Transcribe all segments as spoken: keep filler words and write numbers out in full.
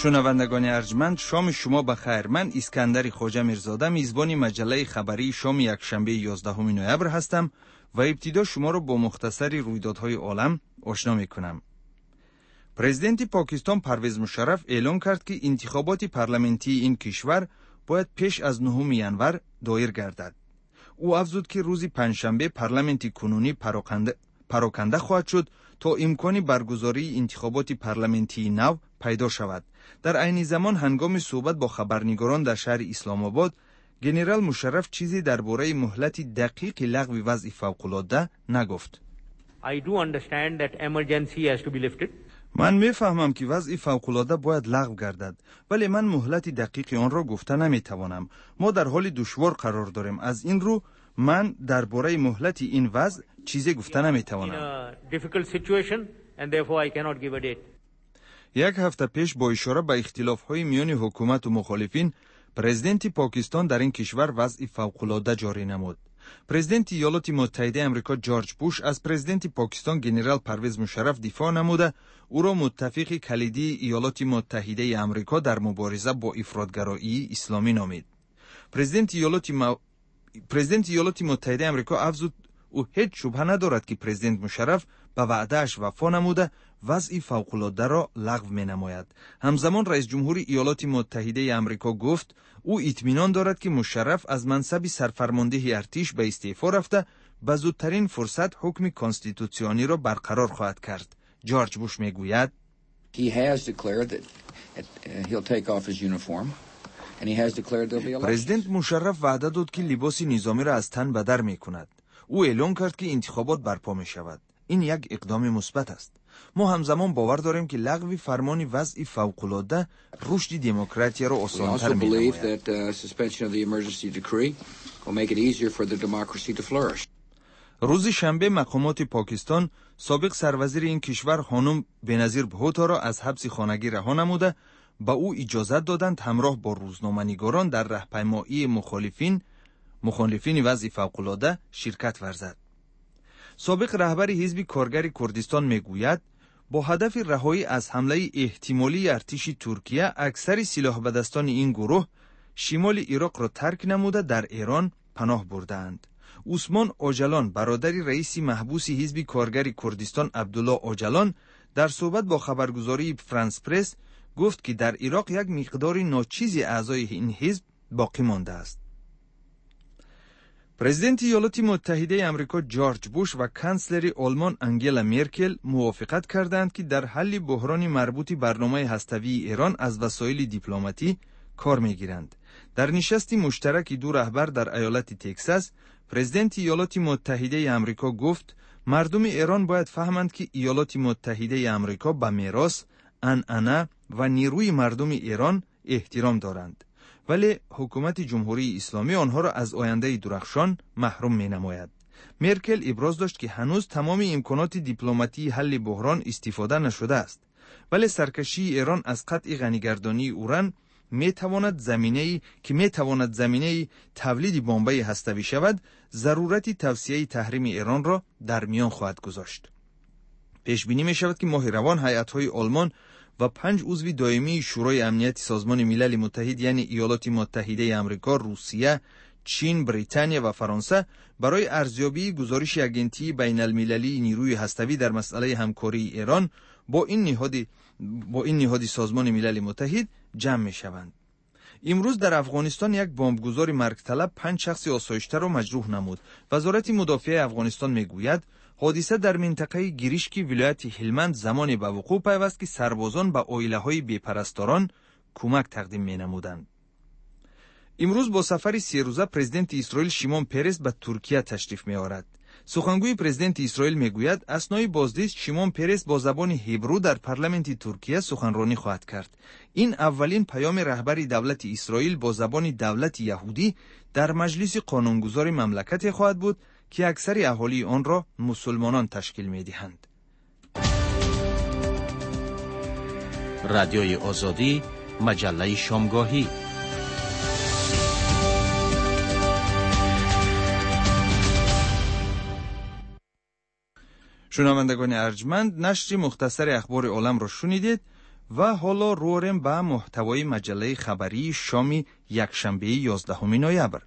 شنوندگان ارجمند، شام شما بخیر. من اسکندر خواجه میرزاده، میزبان مجله خبری شام یکشنبه یازدهم نوامبر هستم و ابتدا شما را با مختصری رویدادهای عالم آشنا میکنم. پرزیدنت پاکستان پرویز مشرف اعلام کرد که انتخابات پارلمانتی این کشور باید پیش از نهم ژانویه دایر گردد. او افزود که روز پنجشنبه پارلمانت کنونی پراکنده پراکنده خواهد شد تا امکان برگزاری انتخابات پارلمانتی نو پیدا شود. در عین زمان هنگام صحبت با خبرنگاران در شهر اسلام آباد، گنرال مشرف چیزی درباره مهلت دقیق لغو وضع فوق‌العاده نگفت. I do understand that emergency has to be lifted. من میفهمم که وضع فوق‌العاده باید لغو گردد، ولی من مهلت دقیق آن را گفته نمیتوانم. ما در حال دشوار قرار داریم. از این رو من درباره مهلت این وضع چیزی گفته نمیتوانم. یک هفته پیش با اشاره به اختلاف‌های میان حکومت و مخالفین، پرزیدنت پاکستان در این کشور وضع فوق‌العاده جاری نمود. پرزیدنت ایالات متحده آمریکا جورج بوش از پرزیدنت پاکستان گنرال پرویز مشرف دفاع نموده او را متفق کلیدی ایالات متحده آمریکا در مبارزه با افراطگرایی اسلامی نامید. پرزیدنت ایالات م... پرزیدنت ایالات متحده آمریکا افزود او هیچ شبهه ندارد که پرزیدنت مشرف به وعده‌اش وفا نموده وضع فوق‌العاده را لغو می‌نماید. همزمان رئیس جمهور ایالات متحده آمریکا گفت او اطمینان دارد که مشرف از منصب سرفرمانده ارتش به استعفا رفته به زودترین فرصت حکم کانستیتوسیونی را برقرار خواهد کرد. جورج بوش میگوید He has declared that he'll take off his uniform and he has declared there'll be elections. پرزیدنت مشرف وعده داد که لباس نظامی را از تن به در می‌کند. او اعلام کرد که انتخابات برپا می‌شود. این یک اقدام مثبت است. ما همزمان باور داریم که لغو فرمان وضع فوق‌العاده رشد دموکراسی را آسان‌تر می‌نماید. روز شنبه مقامات پاکستان سابق سروزیر این کشور خانم بنظیر بهوتا را از حبس خانگی رها نموده با او اجازت دادند همراه با روزنامه‌نگاران در راهپیمایی مخالفین مخالفین وضع فوق‌العاده شرکت ورزد. سابق رهبر حزب کارگر کردستان میگوید با هدف رهایی از حمله احتمالی ارتش ترکیه اکثر سلاح به دستان این گروه شمال عراق را ترک نموده در ایران پناه بردند. عثمان اوجلان برادر رئیس محبوس حزب کارگر کردستان عبدالله اوجلان در صحبت با خبرگزاری فرانس پرس گفت که در عراق یک مقدار ناچیزی اعضای این حزب باقی مانده است. پرزیدنت ایالات متحده آمریکا جورج بوش و کانسلر آلمان انگلا مرکل موافقت کردند که در حل بحران مربوط برنامه هسته‌ای ایران از وسایل دیپلماتی کار می‌گیرند. در نشست مشترک دو رهبر در ایالت تگزاس، پرزیدنت ایالات متحده آمریکا گفت مردم ایران باید فهمند که ایالات متحده آمریکا به میراث، عنعنه و نیروی مردم ایران احترام دارند. ولی حکومت جمهوری اسلامی آنها را از آینده درخشان محروم می نماید. مرکل ابراز داشت که هنوز تمام امکانات دیپلماتی حل بحران استفاده نشده است، ولی سرکشی ایران از قطع غنیگردانی اوران می تواند زمینه‌ای که می تواند زمینه تولید بمب‌های هسته‌ای شود، ضرورت توسعه تحریم ایران را در میان خواهد گذاشت. پیش بینی می شود که ماه روان هیئت‌های آلمان و پنج عضو دائمی شورای امنیت سازمان ملل متحد یعنی ایالات متحده آمریکا، روسیه، چین، بریتانیا و فرانسه برای ارزیابی گزارش اگنتی بین المللی نیروی هسته‌ای در مسئله همکاری ایران با این نهاد با این نهاد سازمان ملل متحد جمع می شوند. امروز در افغانستان یک بمبگذار مرگ طلب پنج شخص آسایشته را مجروح نمود. وزارت مدافع افغانستان میگوید حادثه در منطقه گریشکی ولایت هلمند زمانی به وقوع پیوست که سربازان به عائله‌های بی‌پرستاران کمک تقدیم می‌نمودند. امروز با سفر سه روزه پرزیدنت اسرائیل شیمون پرس به ترکیه تشریف می‌آورد. سخنگوی پرزیدنت اسرائیل میگوید اثنای بازدید شیمون پرس با زبان هبرو در پارلمانت ترکیه سخنرانی خواهد کرد. این اولین پیام رهبر دولت اسرائیل با زبان دولت یهودی در مجلس قانونگذار مملکت خواهد بود که اکثر اهالی آن را مسلمانان تشکیل می‌دهند. رادیوی آزادی، مجله شامگاهی. شنوندگان ارجمند، نشر مختصر اخبار عالم را شنیدید و حالا رورم به محتوای مجله خبری شام یکشنبه یازدهم نوامبر.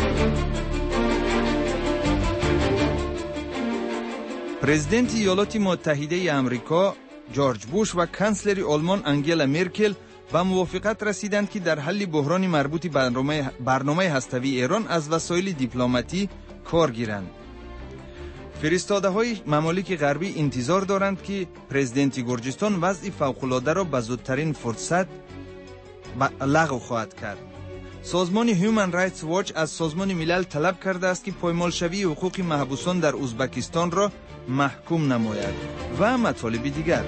پرزیدنت ایالات متحده آمریکا جورج بوش و کانسلر آلمان انگلا مرکل به موافقت رسیدند که در حل بحران مربوط به برنامه, برنامه هسته‌ای ایران از وسایل دیپلماتی کار گیرند. فرستاده های ممالک غربی انتظار دارند که پرزیدنت گرجستان وضع فوق‌العاده را به زودترین فرصت لغو خواهد کرد. سازمان هیومن رایتس واچ از سازمان ملل طلب کرده است که پایمالشوی حقوق محبوسان در ازبکستان را محکوم نماید و مطالب دیگر.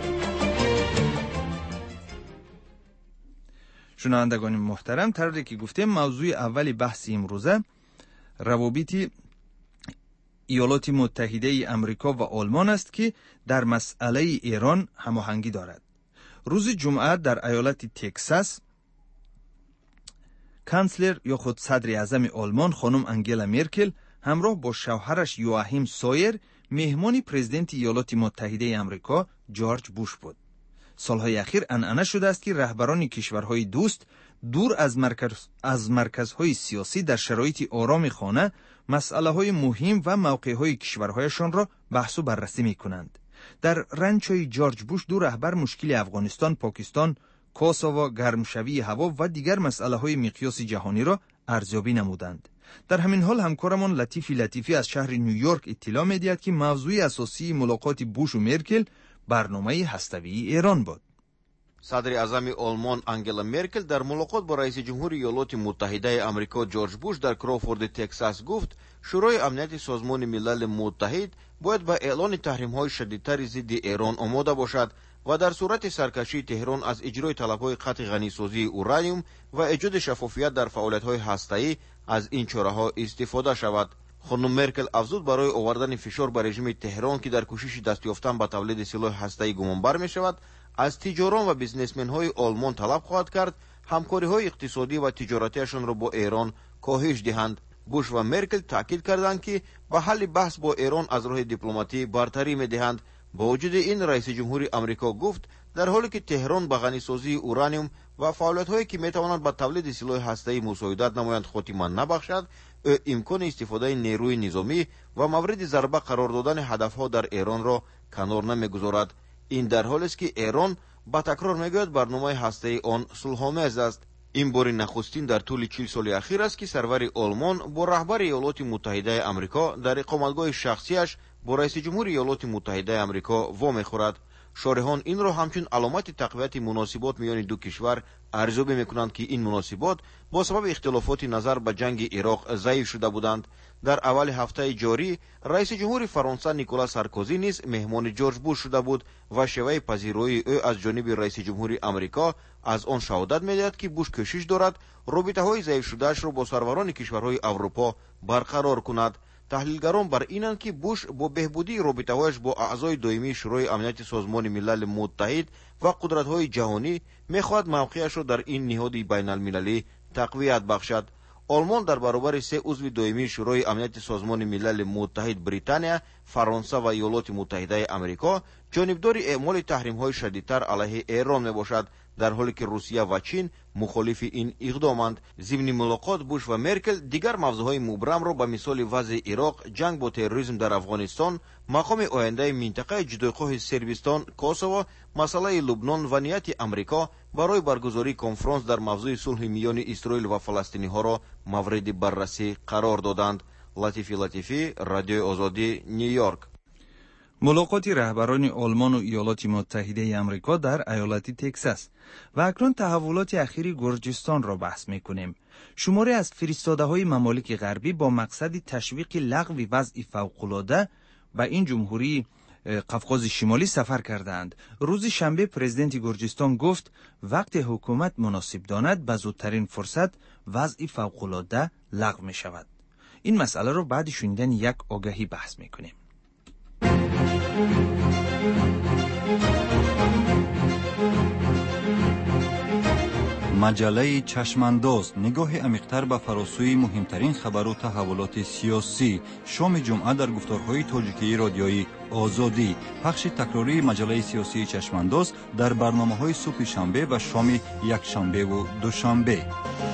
شنوندگان محترم، طوری که گفتیم موضوع اول بحث امروزه روابط ایالات متحده آمریکا و آلمان است که در مسئله ایران هماهنگی دارد. روز جمعه در ایالت تگزاس کانسلر یا خود صدر اعظم آلمان خانم انگلا مرکل همراه با شوهرش یواهیم سایر مهمان پرزیدنت ایالات متحده آمریکا جورج بوش بود. سالهای اخیر عنعنه شده است که رهبران کشورهای دوست دور از مرکز از مرکزهای سیاسی در شرایط آرام خانه مسئله‌های مهم و موقعهای کشورهایشان را بحث و بررسی می‌کنند. در رنچای جورج بوش دو رهبر مشکل افغانستان، پاکستان، کوسوو، گرمشوی هوا و دیگر مسئله‌های مقیاس جهانی را ارزیابی نمودند. در همین حال همکارمان لطیفی لطیفی از شهر نیویورک اطلاع می‌دهد که موضوع اساسی ملاقات بوش و مرکل برنامه هسته‌ای ایران بود. صدر اعظم آلمان انگلا مرکل در ملاقات با رئیس جمهور ایالات متحده آمریکا جورج بوش در کروفورد تگزاس گفت شورای امنیت سازمان ملل متحد باید با اعلان تحریم‌های شدیدتر ضد ایران آماده باشد و در صورت سرکشی تهران از اجرای طلب‌های قطع غنیسازی اورانیوم و ایجاد شفافیت در فعالیت‌های هسته‌ای از این چاره‌ها استفاده شود. خانم مرکل افزود برای آوردن فشار بر رژیم تهران که در کوشش دست یافتن به تولید سلاح هسته‌ای گمانبر می‌شود، از تجاران و بیزنسمن‌های آلمان طلب خواهد کرد همکاری‌های اقتصادی و تجارتیشان را با ایران کاهش دهند. بوش و مرکل تاکید کردند که به حل بحث با ایران از راه دیپلماتی برتری می‌دهند. با وجود این رئیس جمهور آمریکا گفت در حالی که تهران به غنیسازی اورانیوم و فعالیت‌هایی که می‌توانند به تولید سلاح هسته‌ای مساعدت نمایند خاتمه نبخشد، امکان استفاده نیروی نظامی و مورد ضربه قرار دادن هدف‌ها در ایران را کنار نمی‌گذارد. این در حالی است که ایران با تکرار میگوید برنامه هسته‌ای آن صلح‌آمیز است. این بار نخستین در طول چهل سال اخیر است که سرور آلمان با رهبر ایالات متحده آمریکا در اقامتگاه شخصیش با رئیس جمهور ایالات متحده آمریکا وا می‌خورد. شارحان این را همچون علامت تقویت مناسبات میان دو کشور ارزیابی میکنند که این مناسبات با سبب اختلافات نظر به جنگ عراق ضعیف شده بودند. در اول هفته جاری رئیس جمهور فرانسه نیکولا سارکوزی نیز مهمان جورج بوش شده بود و شیوه پذیرایی او از جانب رئیس جمهور آمریکا از آن شهادت می‌دهد که بوش کوشش دارد رابطه‌های ضعیف شده‌اش را با سروران کشورهای اروپا برقرار کند. تحلیلگران بر اینند که بوش با بهبودی رابطه‌هایش با اعضای دائمی شورای امنیت سازمان ملل متحد و قدرت‌های جهانی می‌خواهد موقعش را در این نهاد بین‌المللی تقویت بخشد. آلمان در برابر سه عضو دائمی شورای امنیت سازمان ملل متحد بریتانیا، فرانسه و ایالات متحده آمریکا جانبدار اعمال تحریم‌های شدیدتر علیه ایران میباشد، در حالی که روسیه و چین مخالف این اقدامند. ضمن ملاقات بوش و مرکل دیگر موضوعهای مبرم را به مثال وضع عراق، جنگ با تروریسم در افغانستان، مقام آینده منطقه جدایخواه سربستان، کوسوو، مسئله لبنان و نیت آمریکا برای برگزاری کنفرانس در موضوع صلح میان اسرائیل و فلسطینی ها را مورد بررسی قرار دادند. لطیفی لطیفی، رادیو آزادی، نیویورک. ملاقات رهبران آلمان و ایالات متحده آمریکا در ایالت تگزاس و اکنون تحولات اخیر گرجستان را بحث می‌کنیم. شماری از فرستاده‌های ممالک غربی با مقصد تشویق لغو وضع فوق‌العاده به این جمهوری قفقاز شمالی سفر کردند. روز شنبه پرزیدنت گرجستان گفت وقت حکومت مناسب داند به زودترین فرصت وضع فوق‌العاده لغو می‌شود. این مسئله را بعد شنیدن یک آگهی بحث می‌کنیم. مجله چشمانداز نگاه عمیق‌تر به فراسوی مهمترین خبر و تحولات سیاسی. شام جمعه در گفتارهای تاجیکی رادیویی آزادی. پخش تکراری مجله سیاسی چشمانداز در برنامه‌های صبح شنبه و شام یک شنبه و دوشنبه.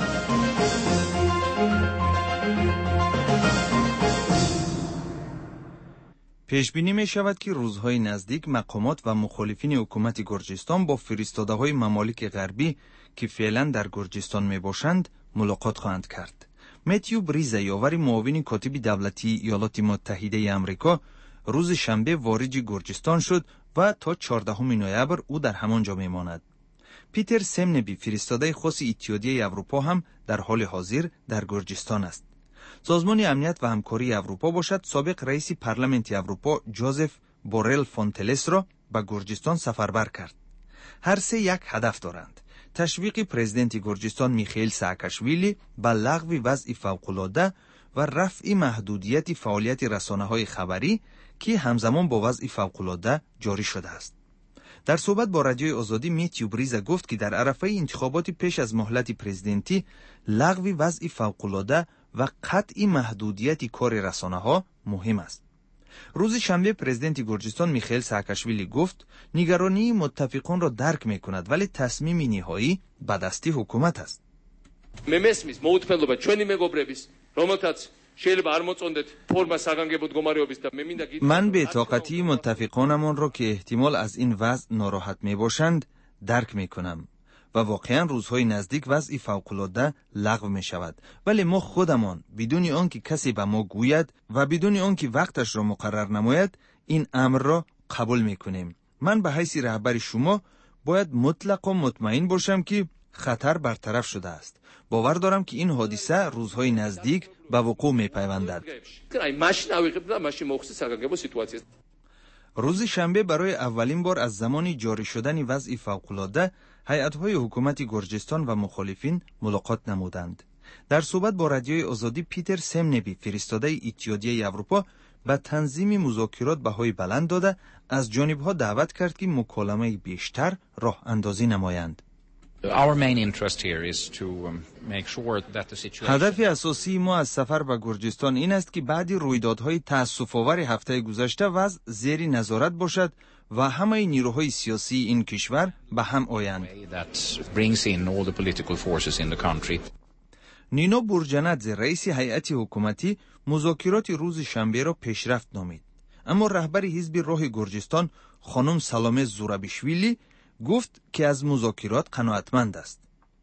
پیش بینی می شود که روزهای نزدیک مقامات و مخالفین حکومت گرجستان با فرستاده‌های ممالک غربی که فعلا در گرجستان می باشند ملاقات خواهند کرد. متیو بریز یاور معاون کاتب دولتی ایالات متحده آمریکا روز شنبه وارد گرجستان شد و تا چهاردهم نوامبر او در همانجا می ماند. پیتر سمنبی فرستاده خاص اتحادیه اروپا هم در حال حاضر در گرجستان است. سازمان امنیت و همکاری اروپا باشد سابق رئیس پارلمانت اروپا جوزف بورل فونتلس را به گرجستان سفربر کرد. هر سه یک هدف دارند: تشویق پرزیدنت گرجستان میخائیل سااکاشویلی به لغو وضع فوق‌العاده و رفع محدودیت فعالیت رسانه‌های خبری که همزمان با وضع فوق‌العاده جاری شده است. در صحبت با رادیوی آزادی متیو بریز گفت که در عرصه انتخابات پیش از مهلت پرزیدنتی لغو وضع فوق‌العاده و قطع محدودیت کار رسانه‌ها مهم است. روز شنبه پرزیدنت گرجستان میخائیل سااکاشویلی گفت نگرانی متفقان را درک می‌کند ولی تصمیم نهایی به دست حکومت است. მემესმის მოუთმენლობა ჩვენი მეგობრების, რომელთაც შეიძლება არ მოწონდეთ ფორმა საგანგებო მდგომარეობის და მე მინდა გითხრათ من به طاقتی متفقانمان را که احتمال از این وضع ناراحت میباشند درک میکنم و واقعا روزهای نزدیک وضع فوق‌العاده لغو می شود، ولی ما خودمان بدون آنکه کسی به ما گوید و بدون آنکه وقتش را مقرر نماید این امر را قبول می کنیم. من به حیث رهبر شما باید مطلق و مطمئن باشم که خطر برطرف شده است. باور دارم که این حادثه روزهای نزدیک به وقوع می پیوندد. روز شنبه برای اولین بار از زمان جاری شدن وضع فوق‌العاده هیئت‌های حکومت گرجستان و مخالفین ملاقات نمودند. در صحبت با رادیوی آزادی پیتر سمنبی فرستاده اتحادیه اروپا به تنظیم مذاکرات بهای بلند داده از جانب‌ها دعوت کرد که مکالمه بیشتر راه اندازی نمایند. Our main interest here is to um, make sure that the situation... هدف اساسی ما از سفر به گرجستان این است که بعد رویدادهای تأسف‌آور هفته گذشته وضع زیر نظارت باشد و همه نیروهای سیاسی این کشور به هم آیند. نینا بورجنادزه رئیس هیئت حکومتی مذاکرات روز شنبه را پیشرفت نامید، اما رهبر حزب راه گرجستان خانم سلامه زورابیشویلی گفت که از مذاکرات قناعتمند است.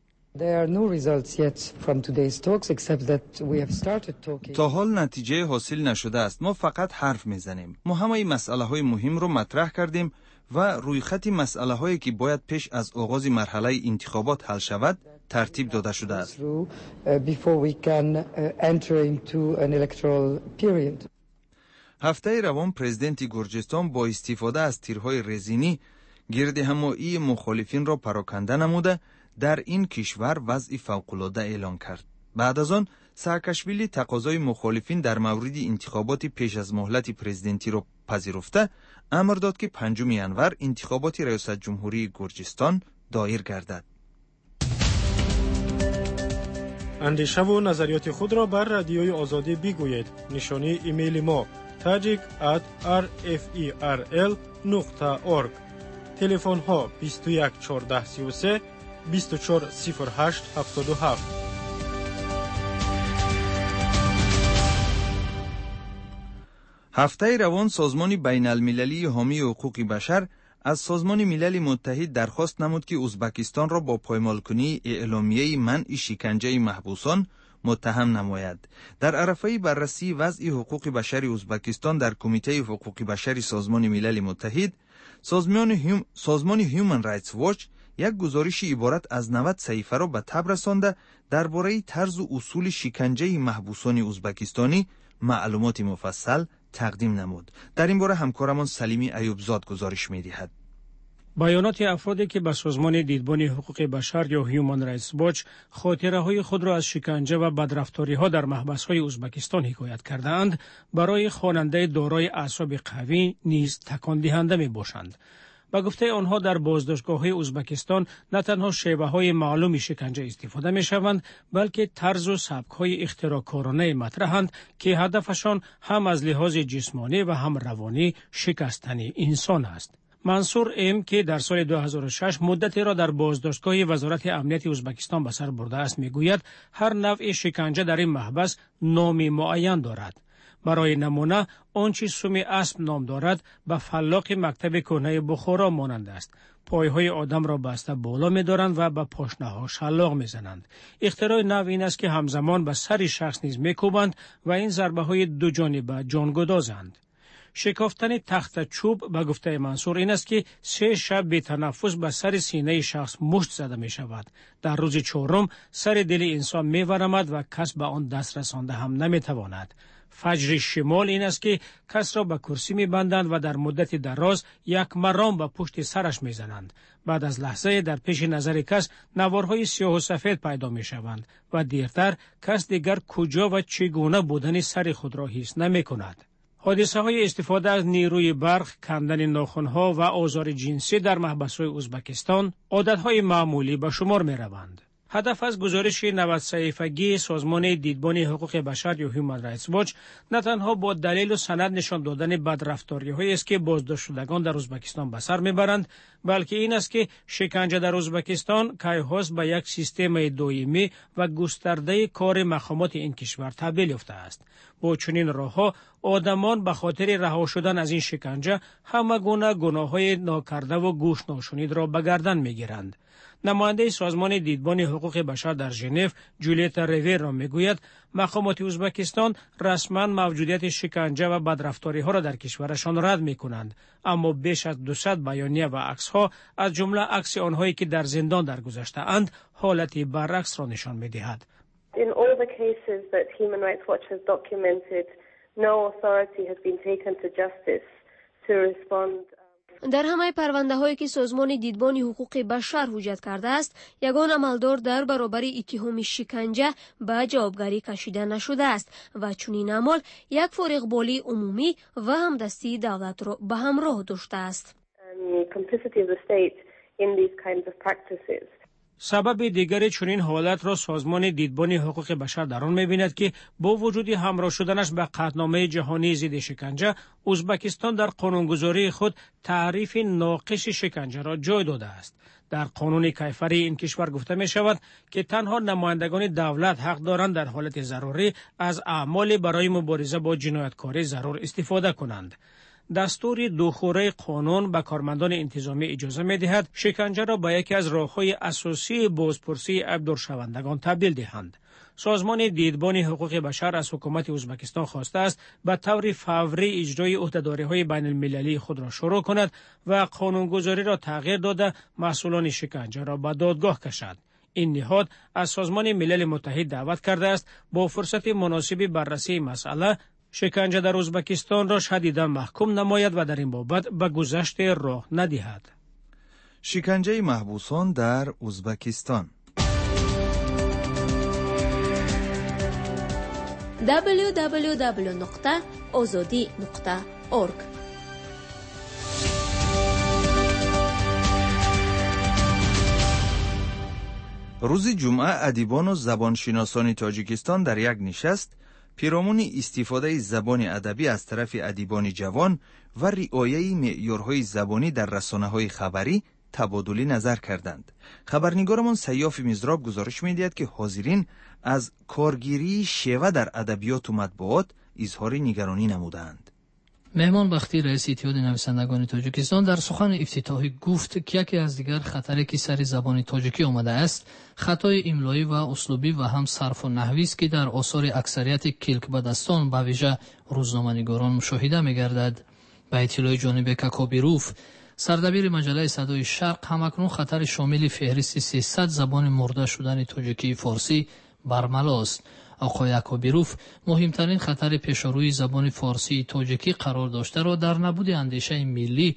تا حال نتیجه حاصل نشده است. ما فقط حرف میزنیم. ما همه مسئله های مهم رو مطرح کردیم و روی خط مسئله هایی که باید پیش از آغاز مرحله انتخابات حل شود ترتیب داده شده است. هفته روان پرزیدنت گرجستان با استفاده از تیرهای رزینی گرد همایی مخالفین را پراکنده نموده در این کشور وضع فوق‌العاده اعلان کرد. بعد از آن سااکاشویلی تقاضای مخالفین در مورد انتخابات پیش از مهلت پرزیدنتی را پذیرفته امر داد که پنجم ژانویه انتخابات ریاست جمهوری گرجستان دایر گردد. اندیشه و نظریات خود را بر رادیوی آزادی بگویید. نشانی ایمیل ما tajik at r f e r l نقطه org. تلفن ها بیست و یک چهارده سی و سه بیست و چهار صفر هشت هفتاد و هفت. هفته روان سازمان بین المللی حامی حقوق بشر از سازمان ملل متحد درخواست نمود که ازبکستان را با پایمالکنی اعلامیه منع شکنجه محبوسان متهم نماید. در عرصه بررسی وضع حقوق بشر ازبکستان در کمیته حقوق بشر سازمان ملل متحد، سازمان هیوم... سازمان هیومن رایتس واچ یک گزارش عبارت از نود صفحه را به تب رسانده درباره طرز و اصول شکنجه محبوسان ازبکستانی معلومات مفصل تقدیم نمود. در این باره همکارمان سلیمی ایوبزاد گزارش می‌دهد. بیانات افرادی که به سازمان دیدبان حقوق بشر یا هیومن رایتس واچ خاطره‌های خود را از شکنجه و بدرفتاری‌ها در محبس‌های ازبکستان حکایت کردند، برای خواننده دارای اعصاب قوی نیز تکان دهنده می‌باشند. با گفته آنها در بازداشتگاه‌های ازبکستان نه تنها شیوه‌های معلوم شکنجه استفاده می‌شوند بلکه طرز و سبک‌های اختراع‌کارانه مطرحند که هدفشان هم از لحاظ جسمانی و هم روانی شکستن انسان است. منصور ام که در سال دو هزار و شش مدتی را در بازداشتگاه وزارت امنیت ازبکستان به سر برده است میگوید هر نوع شکنجه در این محبس نامی معین دارد. برای نمونه آنچه سم اسب نام دارد به فلاق مکتب کهنه بخارا مانند است. پایهای آدم را بسته بالا می دارند و به پاشنه‌ها شلاق می زنند. اختراع نو این است که همزمان به سر شخص نیز می کوبند و این ضربه های دو جانبه جانگدازند. شکافتن تخت چوب به گفته منصور این است که سه شب بی تنفس به سر سینه شخص مشت زده می شود. در روز چهارم سر دل انسان می ورمد و کس به آن دست رسانده هم نمی تواند. فجر شمال این است که کس را به کرسی می بندند و در مدت دراز یک مرام به پشت سرش می زنند. بعد از لحظه در پیش نظر کس نوارهای سیاه و سفید پیدا می شوند و دیرتر کس دیگر کجا و چگونه بودن سر خود را حس نمی کند. حادثه های استفاده از نیروی برق، کندن ناخن‌ها و آزار جنسی در محبس‌های ازبکستان عادت‌های معمولی به شمار می‌روند. هدف از گزارش نود صحیفگی سازمان دیدبان حقوق بشر یا هیومن رایتس واچ نه تنها با دلیل و سند نشان دادن بدرفتاری‌هایی است که بازداشت شدگان در ازبکستان به سر می‌برند، بلکه این است که شکنجه در ازبکستان کیهاست به یک سیستم دائمی و گسترده کار مقامات این کشور تبدیل یافته است. با چنین راه‌ها آدمان به خاطر رها شدن از این شکنجه همه گونه گناه‌های ناکرده و گوش ناشنید را به گردن می‌گیرند. نماینده سازمان دیدبان حقوق بشر در ژنو جولیت ریویر را میگوید مقامات ازبکستان رسما موجودیت شکنجه و بدرفتاری ها را در کشورشان رد می کنند، اما بیش از دویست بیانیه و عکس ها از جمله عکس آنهایی که در زندان درگذشته اند حالتی برعکس را نشان می دهد. In all the cases that Human Rights Watch has documented, no authority has been taken to justice to respond. در همه پرونده هایی که سازمان دیدبان حقوق بشر حجت کرده است، یگان عملدار در برابر اتهام شکنجه به جوابگری کشیده نشده است و چنین عمل یک فارغبالی عمومی و همدستی دولت را به همراه داشته است. سبب دیگر چنین حالت را سازمان دیدبان حقوق بشر در آن می‌بیند که با وجود همراه شدنش به قطعنامه جهانی ضد شکنجه، ازبکستان در قانونگذاری خود تعریف ناقص شکنجه را جای داده است. در قانون کیفری این کشور گفته می شود که تنها نمایندگان دولت حق دارند در حالت ضروری از اعمال برای مبارزه با جنایتکاری ضرور استفاده کنند. دستور دوخوره قانون به کارمندان انتظامی اجازه می دهد شکنجه را به یکی از راه‌های اساسی بازپرسی عیبدار شوندگان تبدیل دهند. سازمان دیدبان حقوق بشر از حکومت ازبکستان خواسته است به طور فوری اجرای عهدهداری‌های بین المللی خود را شروع کند و قانونگذاری را تغییر داده مسئولان شکنجه را به دادگاه کشد. این نهاد از سازمان ملل متحد دعوت کرده است با فرصت مناسبی بررسی مسئله شکنجه در ازبکستان را شدیداً محکوم نماید و در این بابت به گذشت راه ندهد. شکنجه محبوسان در ازبکستان. دبلیو دبلیو دبلیو نقطه آزادی نقطه اورگ روز جمعه ادیبان و زبانشناسان تاجیکستان در یک نشست پیرامون استفاده زبان ادبی از طرف ادیبان جوان و رعایت معیارهای زبانی در رسانه‌های خبری تبادل نظر کردند. خبرنگارمان سیاف مزراب گزارش می‌دهد که حاضرین از کارگیری شیوه در ادبیات و مطبوعات اظهار نگرانی نمودند. مهمان بختی رئیس اتحاد نویسندگان تاجیکستان در سخن افتتاحی گفت که یکی از دیگر خطری که سر زبان تاجیکی آمده است خطای املایی و اسلوبی و هم صرف و نحوی است که در آثار اکثریت کلکبدستان به ویژه روزنامه‌نگاران مشاهده می‌گردد. به اطلاع جانب کاکابیروف سردبیر مجله صدای شرق همکنون خطر شامل فهرست سیصد زبان مرده شدن تاجیکی فارسی برملا است. آقای اکابیروف مهمترین خطر پیشروی زبان فارسی تاجیکی قرار داشته را در نبود اندیشه ملی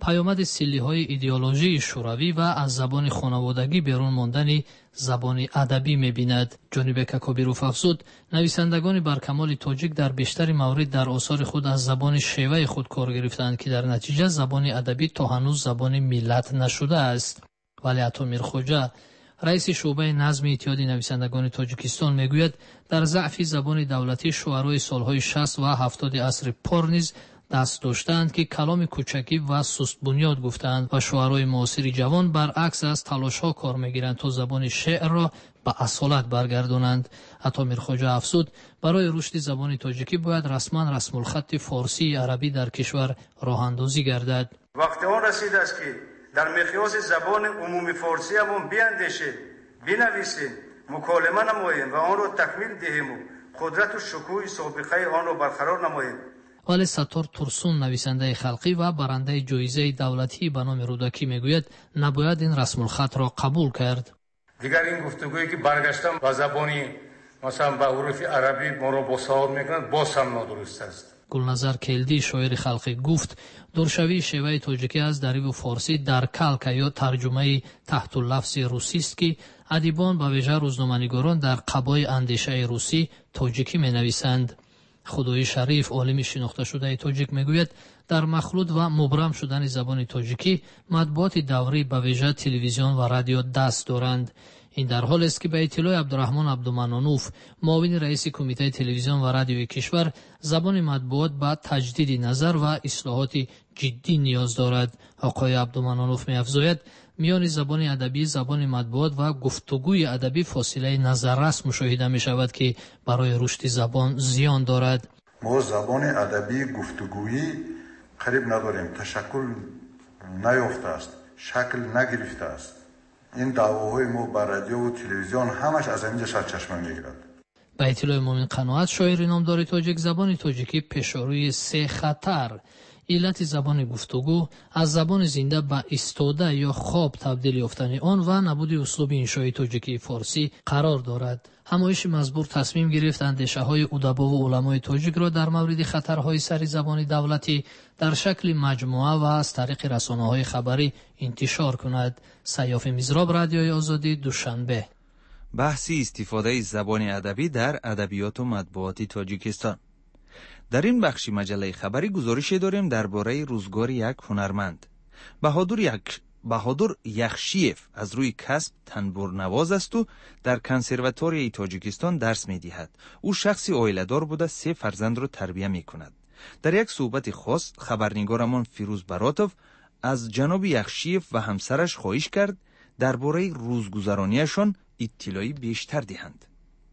پیامد سیلی‌های ایدئولوژی شوروی و از زبان خانوادگی بیرون ماندن زبان ادبی می‌بیند. جانب کاکابیروف افزود نویسندگان برکمال تاجیک در بیشتر موارد در آثار خود از زبان شیوه خود کار گرفتند که در نتیجه زبان ادبی تا هنوز زبان ملت نشده است. ولی عطا میرخوجا رئیس شعبه نظم اتحاد نویسندگان تاجیکستان میگوید در ضعف زبان دولتی شعرای سالهای شصت و هفتاد عصر پار نیز دست داشتند که کلام کوچکی و سست بنیاد گفتند و شعرای معاصر جوان برعکس از تلاش‌ها کار می‌گیرند تا زبان شعر را به اصالت برگردانند. عطا میرخوجا افزود برای رشد زبان تاجیکی باید رسما رسم الخط فارسی عربی در کشور راه اندازی گردد. وقت آن رسیده است که در مقیاس زبان عمومی فارسی همون بیاندیشیم، بنویسیم، مکالمه نماییم و آن را تکمیل دهیم و قدرت و شکوه سابقه آن را برقرار نماییم. ولی ستار ترسون نویسنده خلقی و برنده جایزه دولتی به نام رودکی میگوید نباید این رسم الخط را قبول کرد. دیگر این گفتگویی که برگشتم با زبانی مثلا با حروف عربی ما را بسیار میکنند باز هم نادرست است. گلنظر کلدی شاعر خلقی گفت درشوی شیوه تاجیکی از دریو فارسی در کلک یا ترجمه تحت لفظ روسی است که ادیبان به ویژه روزنامه‌نگاران در قبای اندیشه روسی تاجیکی می‌نویسند. خدای شریف عالم شناخته شده تاجیک میگوید در مخلوط و مبرم شدن زبان تاجیکی مطبوعات دوری به ویژه تلویزیون و رادیو دست دارند. این در حال است که به اطلاع عبدالرحمن عبدالمنانوف معاون رئیس کمیته تلویزیون و رادیوی کشور زبان مطبوعات به تجدید نظر و اصلاحات جدی نیاز دارد. آقای عبدالمنانوف می‌افزاید میان زبان ادبی، زبان مطبوعات و گفتگوی ادبی فاصله نظررس مشاهده می شود که برای رشد زبان زیان دارد. ما زبان ادبی گفتگویی قریب نداریم، تشکل نیافته است، شکل نگرفته است. این دعواهای ما بر رادیو و تلویزیون همش از اینجا سرچشمه میگیرد. به اطلاع مومن قناعت شاعر نامدار تاجیک زبان تاجیکی پیشروی سه خطر علت زبان گفتگو از زبان زنده به ایستاده یا خواب تبدیل یافتن آن و نبود اسلوب انشای تاجیکی فارسی قرار دارد. همایش مزبور تصمیم گرفت اندیشه های ادبا و علمای تاجیک را در مورد خطرهای سر زبان دولتی در شکل مجموعه و از طریق رسانه های خبری انتشار کند. سیاف میزراب، رادیوی آزادی، دوشنبه. بحثی استفاده زبان ادبی در ادبیات و مطبوعات تاجیکستان. در این بخش مجله خبری گزارش داریم درباره روزگار یک هنرمند. بهادر یک بهادر یخشیف از روی کسب تنبور نواز است و در کنسرواتوری تاجیکستان درس می دهد. او شخصی عائله‌دار بوده سه فرزند را تربیت می کند. در یک صحبت خاص خبرنگارمان فیروز براتوف از جناب یخشیف و همسرش خواهش کرد درباره روزگذرانیشان اطلاعی بیشتر دهند.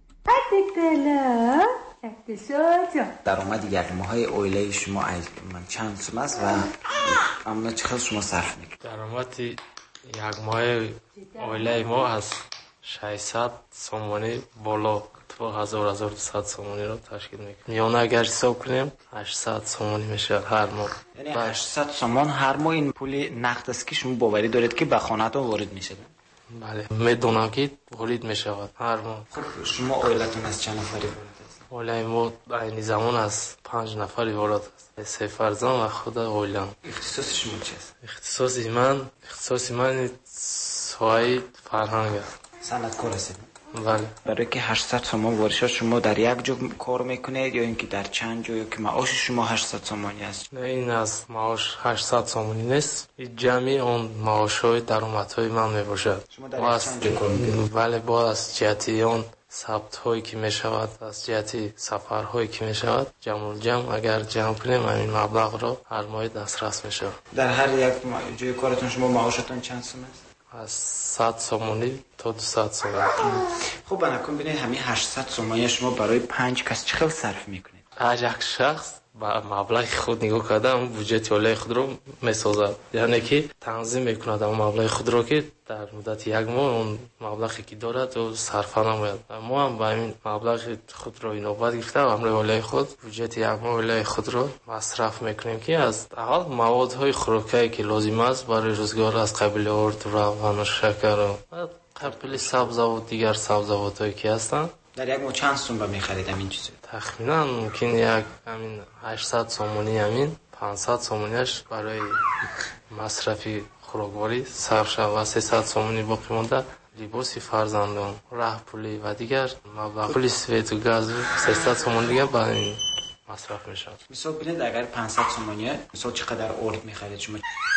درآمد یک ماهه اویله شما من چند سوم است و اما چقدر شما صرف میکنید؟ درآمد یک ماهه اویله ما از ششصد سومانی بالا تا هزار هزار و دویست سومانی را تشکیل میکنه. میانه اگر حساب کنیم هشتصد سومانی میشه هر ماه. یعنی هشتصد سومان هر ماه این پول نقد است که شما باوری دارید که به خانه‌تون وارد میشه؟ بله میدونم که وارد میشود هر ماه. خب شما عائلتون از چند نفری وارد است؟ عائله ما این زمان از پنج نفری وارد است. سه فرزند و خود عائله‌ام. اختصاص شما چیست؟ اختصاص من اختصاص من سوای فرهنگ است. صنعتکار هستید؟ بله. برای که هشتصد تومان وارشات شما در یک جا کار میکنید یا اینکه در چند جا یا که معاش شما هشتصد تومانی است؟ نه این از معاش هشتصد تومانی نیست. این جمعی اون معاش‌های درآمدهای من میباشد. شما در چند جا کار میکنید؟ بله با از جهتی اون ثبت هایی که میشود از جهتی سفر هایی که میشود جمع جمع اگر جمع کنیم این مبلغ را هر ماه دسترس میشه. در هر یک جای کارتون شما معاشتون چند سوم است؟ از صد سومانی تا دویست سومانی. خب بناکن ببینید همین هشتصد سومانی شما برای پنج کس چقدر صرف میکنید؟ هر یک شخص با مبلغ خود نگاه کرده اون بودجه اولیه خود رو میسازد، یعنی که تنظیم میکند اون مبلغ خود رو که در مدت یک ماه اون مبلغی که دارد و صرفه نماید. ما هم با این مبلغ خود رو اینوبت گرفته و امروز اولیه خود بودجه یک ماه اولیه خود رو مصرف میکنیم که از اول موادهای خوراکی که لازم است برای روزگار از قبیل ارد، روغن و شکر و قبیل سبزیجات و دیگر سبزیجاتی که هستند. در یک ماه چند سوم میخرید این چیزا؟ تخمینا ممکن یک همین هشتصد سومانی همین پانصد سومانیش برای مصرفی خوراکواری صرف شود و سیصد سومونی باقی مانده لباسی فرزندان، راه پولی و دیگر مبلغ پول سوئد و گاز سیصد سومون دیگر با این مصرف میشود. مثال ببینید اگر پانصد سومونیه مثال چقدر ارد میخرید شما؟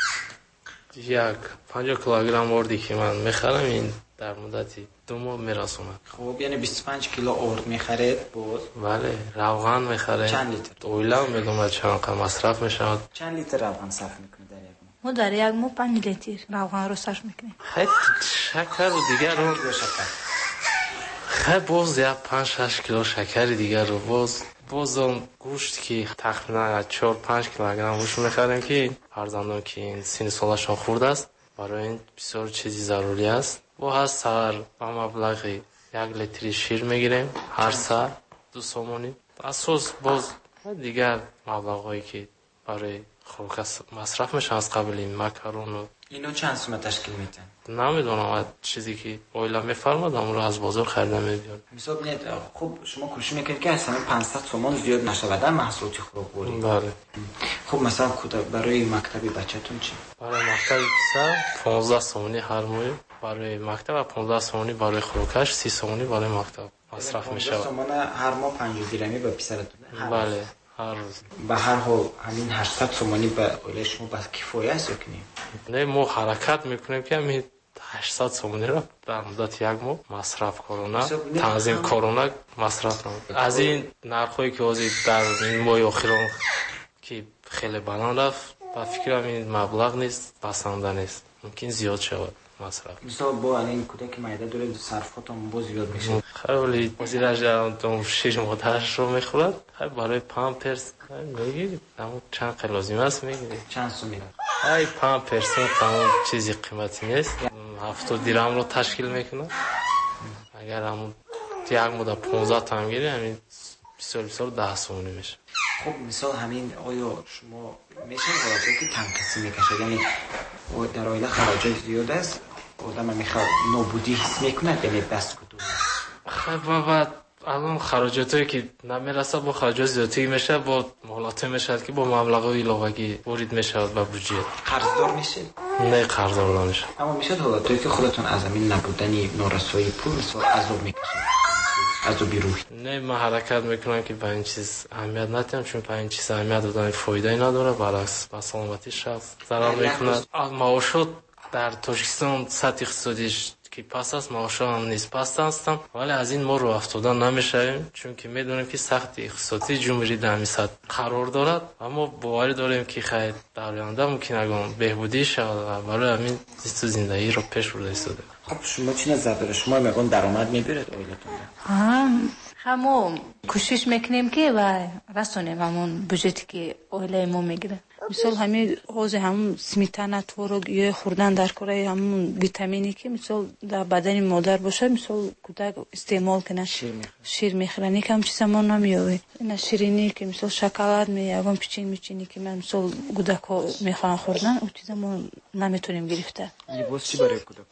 یک پنجاه کیلوگرم اردی که من میخرم این در مدتی دو ماه میرسونه. خب یعنی بیست و پنج کیلو ارد میخرید باز؟ بله. روغن میخرید. چند لیتر؟ اویلا میگم چند قدر مصرف میشود. چند لیتر روغن صرف میکنید در یک ماه؟ ما در یک ماه پنج لیتر روغن رو صرف میکنیم. خیلی شکر و دیگر رو شکر. خیلی باز یک پنج شش کیلو شکر دیگر رو باز باز اون گوشت که تقریبا چهار پنج کیلوگرم گوشت میخریم که فرزندان که این سن سالشان خورده است برای این بسیار چیزی ضروری است. با هر سر با مبلغی یک لیتر شیر میگیریم هر سر دو سومونی. اساس باز دیگر مبلغایی که برای خوراک مصرف میشن از قبل این مکرون و اینو چند سوم تشکیل میدن؟ نمیدونم چیزی که اویلا میفرماد اون رو از بازار خریدم میبیارم. مثلا ببینید خب شما کوشش میکنید که اصلا پانصد تومان زیاد نشه در محصولات خوراکواری. بله. خب مثلا برای مکتب بچه‌تون چی؟ برای مکتب پسر پانزده سومونی هر ماه برای مکتب و پانزده سومونی برای خوراکش سی سومونی برای مکتب مصرف میشه. پانزده سومون هر ماه پنجاه درمی به پسرتون؟ بله هر روز. به هر حال همین هشتصد تومانی به اولی شما بس کفایه است یا کنیم؟ نه ما حرکت میکنیم که همین هشتصد تومانی را در مدت یک ماه مصرف کرونا تنظیم کرونا مصرف نمود. از این نرخی که از در این ماه اخیران که خیلی بالا رفت با فکرم این مبلغ نیست بسنده نیست ممکن زیاد شود مصرف. مثلا با این کودک معده داره صرفاتم باز زیاد میشه. خیلی وزیرش دارم شش مادرش رو میخورد خیلی برای پامپرس میگیرید اما چند قیمت لازم است میگیرید. چند سو میره؟ ای پامپرس تمام چیزی قیمتی نیست هفتاد درم رو تشکیل میکنه. اگر همون یک مدت پانزده تا هم گیری همین بسیار بسیار ده سومونی میشه. خب مثال همین آیا شما میشه خراجات که تنقیصی میکشه یعنی در آیله خراجات زیاد است آدم میخواد نابودی حس میکنه یعنی دست کدوم؟ خب بابا الان خراجاتی که نمیرسه با خراجات زیادی میشه با مهلت میشه که با مبلغ علاوه‌ای وارد میشه به بودجه. قرضدار میشه؟ نه قرضدار نمیشه. اما میشه حالتی که خودتون از همین نبودنی نارسایی پول مثلا عذاب میکشید عذابی روحی؟ نه من حرکت میکنم که به این چیز اهمیت ندیم چون به این چیز اهمیت دادن فایده نداره برعکس به سلامتی شخص ضرر میکنه. معاشات در تاجیکستان سطح اقتصادیش که پس است معاشات هم نیست پس هستم ولی از این ما رو افتادن نمیشیم چون که میدونیم که سخت اقتصادی جمهوری در همین سطح قرار دارد اما باور داریم که خیر در آینده ممکن اگه بهبودی شود و برای همین زیست و زندگی رو پیش برده ایستاده. خب شما چی نظر داره؟ شما میگن درآمد میبرید اویلتون؟ ها همون کوشش میکنیم که و رسونیم همون بودجتی که اویله ما میگیره. مثال همین حوض همون سمیتانه تورو یا خوردن در کره همون ویتامینی که مثال در بدن مادر باشه مثال کودک استعمال کنه شیر میخورن یکم چیزا ما نمیوی این شیرینی که مثال شکلات میگم پیچین میچینی که من مثال کودک ها میخوان خوردن اون چیزا ما نمیتونیم گرفته. لباس چی برای کودک؟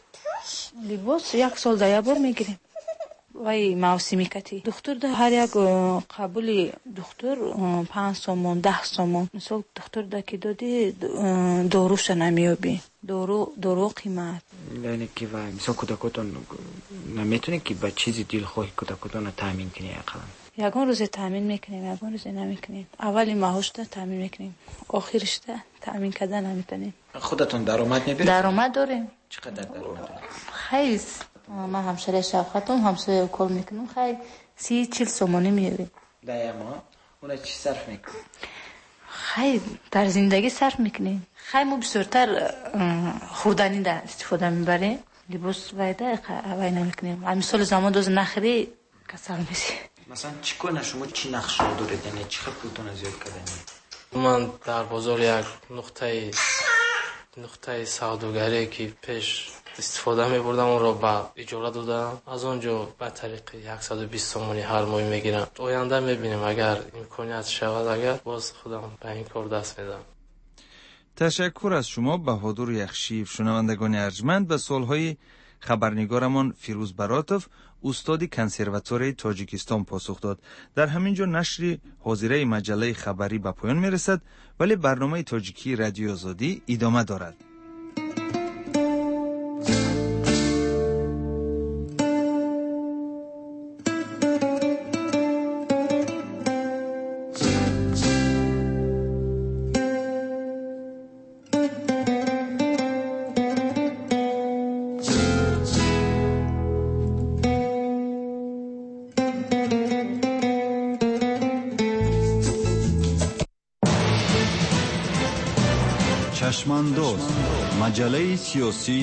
لباس یک سال در یک بار میگیریم وای موسمی کتی دکتر ده هر یک قبولی دکتر پنج سومون ده سومون مثلا دکتر ده که دادی داروش نمیابی دارو دارو قیمت یعنی که وای مثلا کودکتون نمیتونه که با چیزی دل خواهی کودکتون رو تامین کنی اقلا یکون روز تامین میکنیم یکون روز نمیکنیم اولی ماهوش ده تامین میکنیم آخرش ده تامین کردن نمیتونیم. خودتون درآمد میبرید؟ درآمد داریم. چقدر درآمد دارید؟ خیلی من همسر شفقتم همسر کار میکنم خیلی سی چل سومانی میاریم در ما اون چی صرف میکنیم؟ خیلی در زندگی صرف میکنیم خیلی ما بسیارتر خوردنی در استفاده میبریم لباس وایده وای نمیکنیم مثال زمان دوز نخری کسل میسی. مثلا چی کنه شما چی نقش رو دارید یعنی چی خیلی پولتون زیاد کردنی؟ من در بازار یک نقطه نقطه سوداگری که پیش استفاده می‌بردم اون رو با اجاره دادم از اونجا به طریق صد و بیست تومانی هر ماه میگیرم. آینده میبینیم اگر امکانیت شود اگر باز خودم به این کار دست میدم. تشکر از شما بهادر یخشیف. شنوندگان ارجمند به سالهای خبرنگارمان فیروز براتوف استاد کنسرواتوری تاجیکستان پاسخ داد. در همین جا نشر حاضره مجله خبری به پایان میرسد، ولی برنامه تاجیکی رادیو آزادی ادامه دارد. چشمانداز، مجله سیاسی